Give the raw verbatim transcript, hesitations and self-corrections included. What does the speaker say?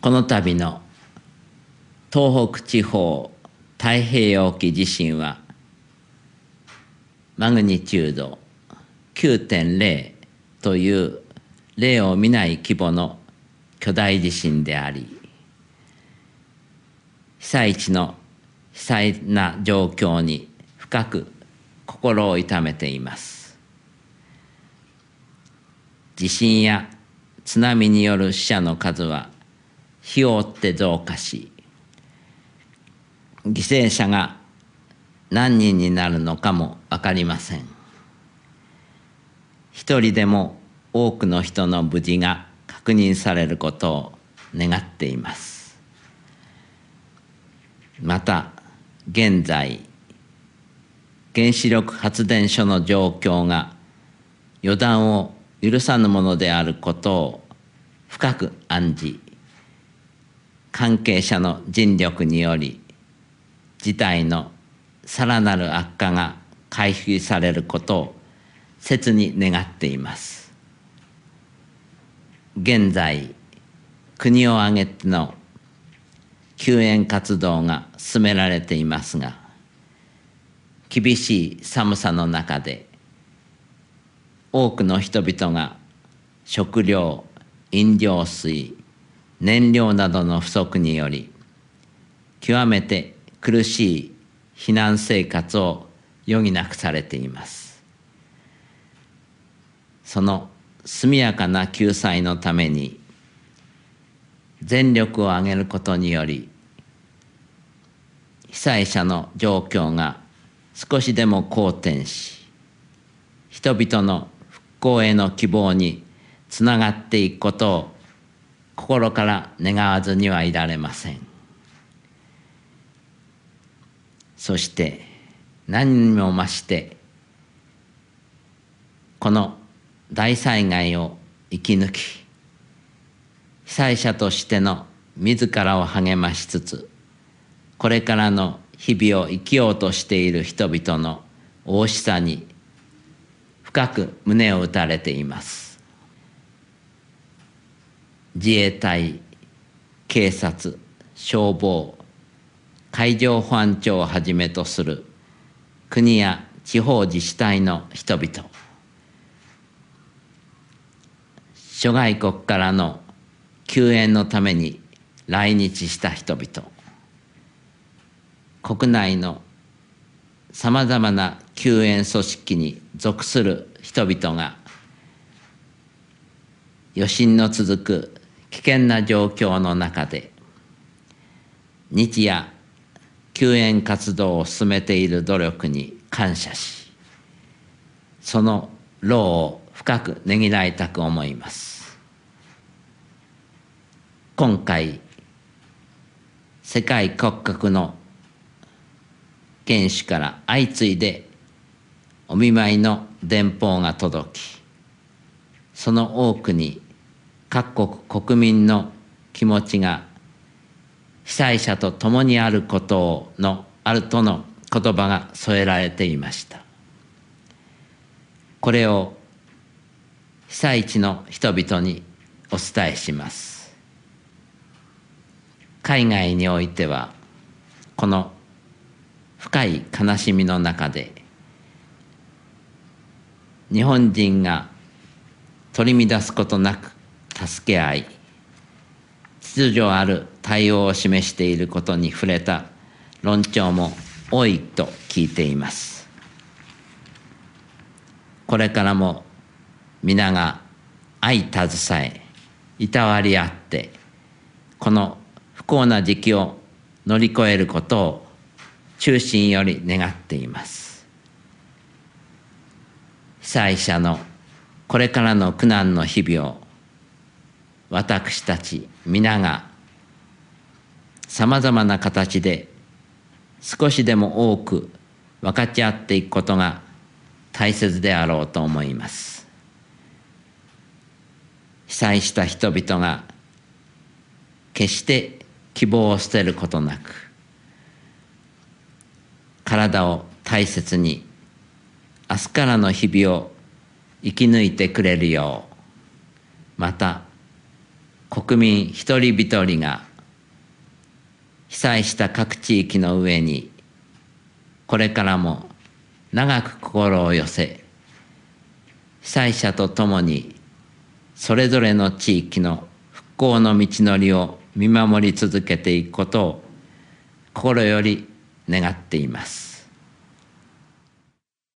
この度の東北地方太平洋沖地震はマグニチュード きゅうてんゼロ という例を見ない規模の巨大地震であり、被災地の悲惨な状況に深く心を痛めています。地震や津波による死者の数は日を追って増加し、犠牲者が何人になるのかも分かりません。一人でも多くの人の無事が確認されることを願っています。また現在、原子力発電所の状況が予断を許さぬものであることを深く案じ、関係者の尽力により事態のさらなる悪化が回避されることを切に願っています。現在、国を挙げての救援活動が進められていますが、厳しい寒さの中で多くの人々が食料、飲料水、燃料などの不足により極めて苦しい避難生活を余儀なくされています。その速やかな救済のために全力を挙げることにより、被災者の状況が少しでも好転し、人々の復興への希望につながっていくことを心から願わずにはいられません。そして何にも増してこの大災害を生き抜き、被災者としての自らを励ましつつ、これからの日々を生きようとしている人々の大しさに深く胸を打たれています。自衛隊、警察、消防、海上保安庁をはじめとする国や地方自治体の人々、諸外国からの救援のために来日した人々、国内のさまざまな救援組織に属する人々が余震の続く危険な状況の中で日夜救援活動を進めている努力に感謝し、その労を深くねぎらいたく思います。今回、世界各国の元首から相次いでお見舞いの電報が届き、その多くに各国国民の気持ちが被災者と共にあることのあるとの言葉が添えられていました。これを被災地の人々にお伝えします。海外においてはこの深い悲しみの中で日本人が取り乱すことなく助け合い、秩序ある対応を示していることに触れた論調も多いと聞いています。これからも皆が相携え、いたわり合ってこの不幸な時期を乗り越えることを衷心より願っています。被災者のこれからの苦難の日々を私たち皆がさまざまな形で少しでも多く分かち合っていくことが大切であろうと思います。被災した人々が決して希望を捨てることなく、体を大切に明日からの日々を生き抜いてくれるよう、また国民一人一人が被災した各地域の上にこれからも長く心を寄せ、被災者と共にそれぞれの地域の復興の道のりを見守り続けていくことを心より願っています。